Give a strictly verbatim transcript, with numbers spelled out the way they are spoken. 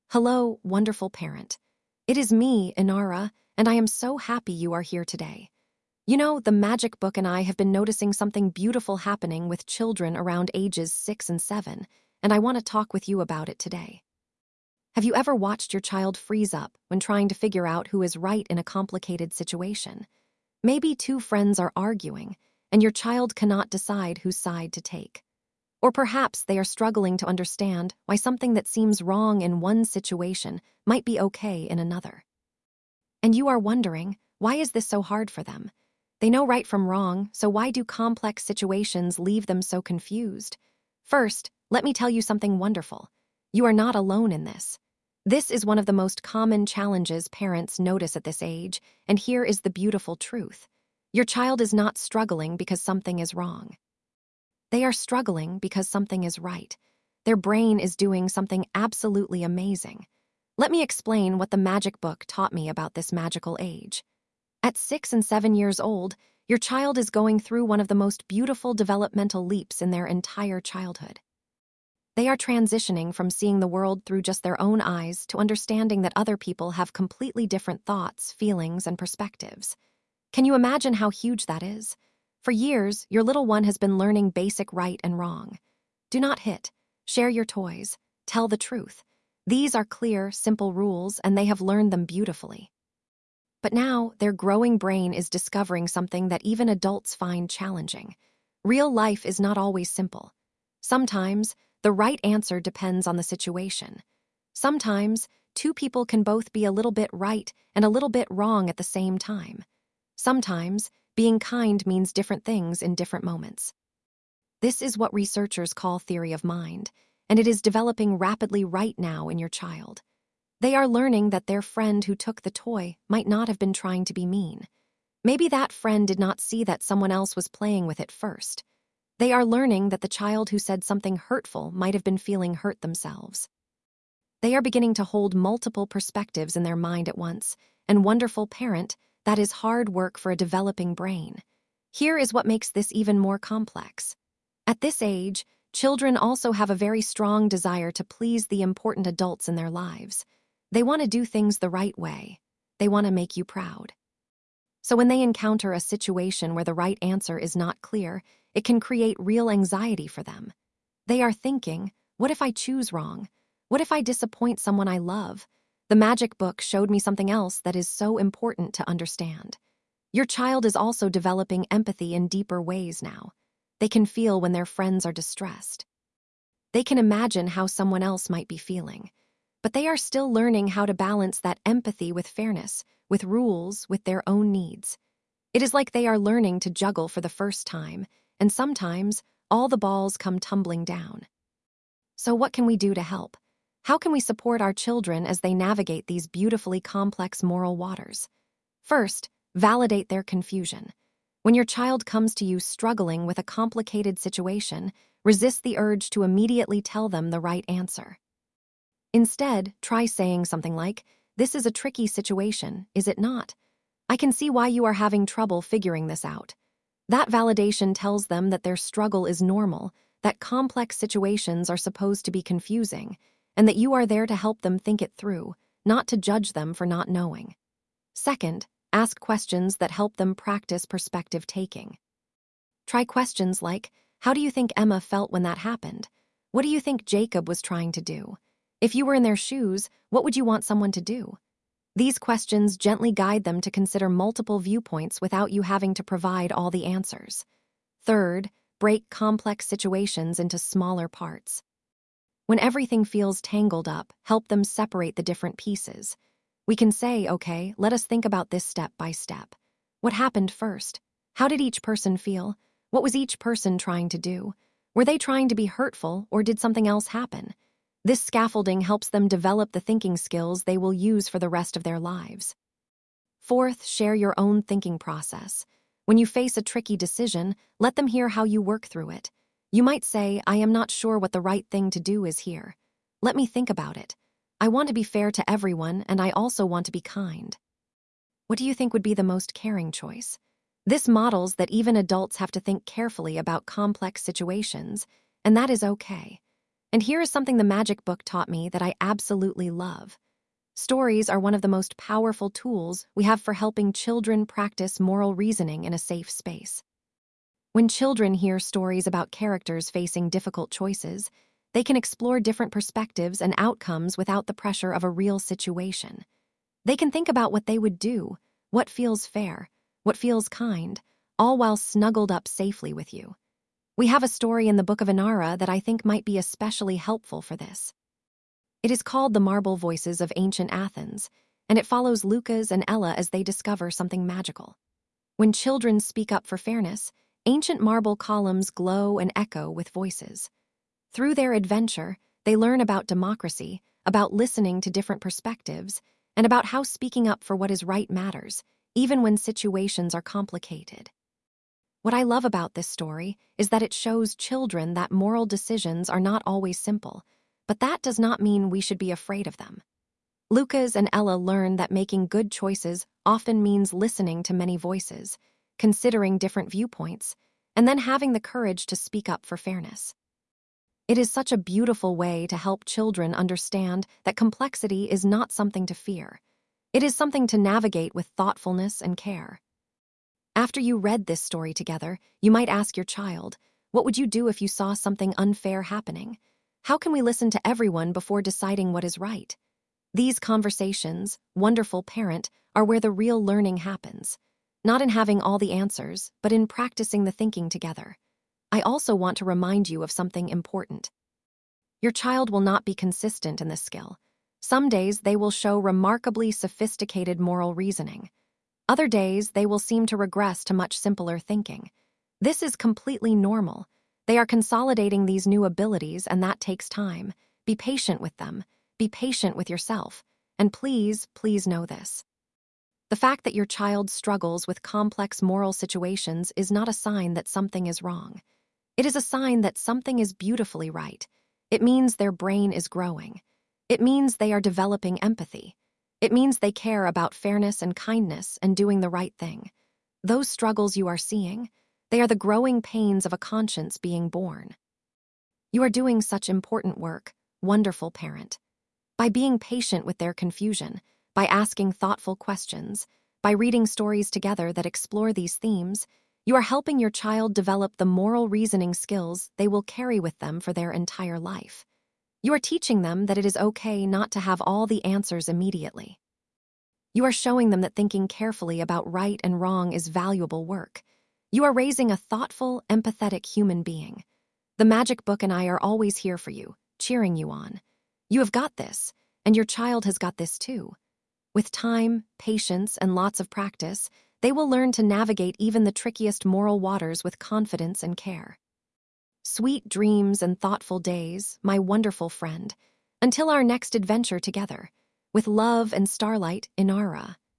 Hello, wonderful parent. It is me, Inara, and I am so happy you are here today. You know, the magic book and I have been noticing something beautiful happening with children around ages six and seven, and I want to talk with you about it today. Have you ever watched your child freeze up when trying to figure out who is right in a complicated situation? Maybe two friends are arguing, and your child cannot decide whose side to take. Or perhaps they are struggling to understand why something that seems wrong in one situation might be okay in another. And you are wondering, why is this so hard for them? They know right from wrong, so why do complex situations leave them so confused? First, let me tell you something wonderful. You are not alone in this. This is one of the most common challenges parents notice at this age, and here is the beautiful truth. Your child is not struggling because something is wrong. They are struggling because something is right. Their brain is doing something absolutely amazing. Let me explain what the magic book taught me about this magical age. At six and seven years old, your child is going through one of the most beautiful developmental leaps in their entire childhood. They are transitioning from seeing the world through just their own eyes to understanding that other people have completely different thoughts, feelings, and perspectives. Can you imagine how huge that is? For years, your little one has been learning basic right and wrong. Do not hit. Share your toys. Tell the truth. These are clear, simple rules, and they have learned them beautifully. But now, their growing brain is discovering something that even adults find challenging. Real life is not always simple. Sometimes, the right answer depends on the situation. Sometimes, two people can both be a little bit right and a little bit wrong at the same time. Sometimes, being kind means different things in different moments. This is what researchers call theory of mind, and it is developing rapidly right now in your child. They are learning that their friend who took the toy might not have been trying to be mean. Maybe that friend did not see that someone else was playing with it first. They are learning that the child who said something hurtful might have been feeling hurt themselves. They are beginning to hold multiple perspectives in their mind at once, and wonderful parent, that is hard work for a developing brain. Here is what makes this even more complex. At this age, children also have a very strong desire to please the important adults in their lives. They want to do things the right way. They want to make you proud. So when they encounter a situation where the right answer is not clear, it can create real anxiety for them. They are thinking, what if I choose wrong? What if I disappoint someone I love? The magic book showed me something else that is so important to understand. Your child is also developing empathy in deeper ways now. They can feel when their friends are distressed. They can imagine how someone else might be feeling. But they are still learning how to balance that empathy with fairness, with rules, with their own needs. It is like they are learning to juggle for the first time, and sometimes all the balls come tumbling down. So what can we do to help? How can we support our children as they navigate these beautifully complex moral waters? First, validate their confusion. When your child comes to you struggling with a complicated situation, resist the urge to immediately tell them the right answer. Instead, try saying something like, "This is a tricky situation, is it not? I can see why you are having trouble figuring this out." That validation tells them that their struggle is normal, that complex situations are supposed to be confusing, and that you are there to help them think it through, not to judge them for not knowing. Second, ask questions that help them practice perspective taking. Try questions like, how do you think Emma felt when that happened? What do you think Jacob was trying to do? If you were in their shoes, what would you want someone to do? These questions gently guide them to consider multiple viewpoints without you having to provide all the answers. Third, break complex situations into smaller parts. When everything feels tangled up, help them separate the different pieces. We can say, okay, let us think about this step by step. What happened first? How did each person feel? What was each person trying to do? Were they trying to be hurtful, or did something else happen? This scaffolding helps them develop the thinking skills they will use for the rest of their lives. Fourth, share your own thinking process. When you face a tricky decision, let them hear how you work through it. You might say, I am not sure what the right thing to do is here. Let me think about it. I want to be fair to everyone, and I also want to be kind. What do you think would be the most caring choice? This models that even adults have to think carefully about complex situations, and that is okay. And here is something the magic book taught me that I absolutely love. Stories are one of the most powerful tools we have for helping children practice moral reasoning in a safe space. When children hear stories about characters facing difficult choices, they can explore different perspectives and outcomes without the pressure of a real situation. They can think about what they would do, what feels fair, what feels kind, all while snuggled up safely with you. We have a story in the Book of Inara that I think might be especially helpful for this. It is called The Marble Voices of Ancient Athens, and it follows Lucas and Ella as they discover something magical. When children speak up for fairness, ancient marble columns glow and echo with voices. Through their adventure, they learn about democracy, about listening to different perspectives, and about how speaking up for what is right matters, even when situations are complicated. What I love about this story is that it shows children that moral decisions are not always simple, but that does not mean we should be afraid of them. Lucas and Ella learn that making good choices often means listening to many voices, considering different viewpoints, and then having the courage to speak up for fairness. It is such a beautiful way to help children understand that complexity is not something to fear. It is something to navigate with thoughtfulness and care. After you read this story together, you might ask your child, what would you do if you saw something unfair happening? How can we listen to everyone before deciding what is right? These conversations, wonderful parent, are where the real learning happens. Not in having all the answers, but in practicing the thinking together. I also want to remind you of something important. Your child will not be consistent in this skill. Some days they will show remarkably sophisticated moral reasoning. Other days they will seem to regress to much simpler thinking. This is completely normal. They are consolidating these new abilities, and that takes time. Be patient with them. Be patient with yourself. And please, please know this. The fact that your child struggles with complex moral situations is not a sign that something is wrong. It is a sign that something is beautifully right. It means their brain is growing. It means they are developing empathy. It means they care about fairness and kindness and doing the right thing. Those struggles you are seeing, they are the growing pains of a conscience being born. You are doing such important work, wonderful parent. By being patient with their confusion, by asking thoughtful questions, by reading stories together that explore these themes, you are helping your child develop the moral reasoning skills they will carry with them for their entire life. You are teaching them that it is okay not to have all the answers immediately. You are showing them that thinking carefully about right and wrong is valuable work. You are raising a thoughtful, empathetic human being. The Magic Book and I are always here for you, cheering you on. You have got this, and your child has got this too. With time, patience, and lots of practice, they will learn to navigate even the trickiest moral waters with confidence and care. Sweet dreams and thoughtful days, my wonderful friend, until our next adventure together. With love and starlight, Inara.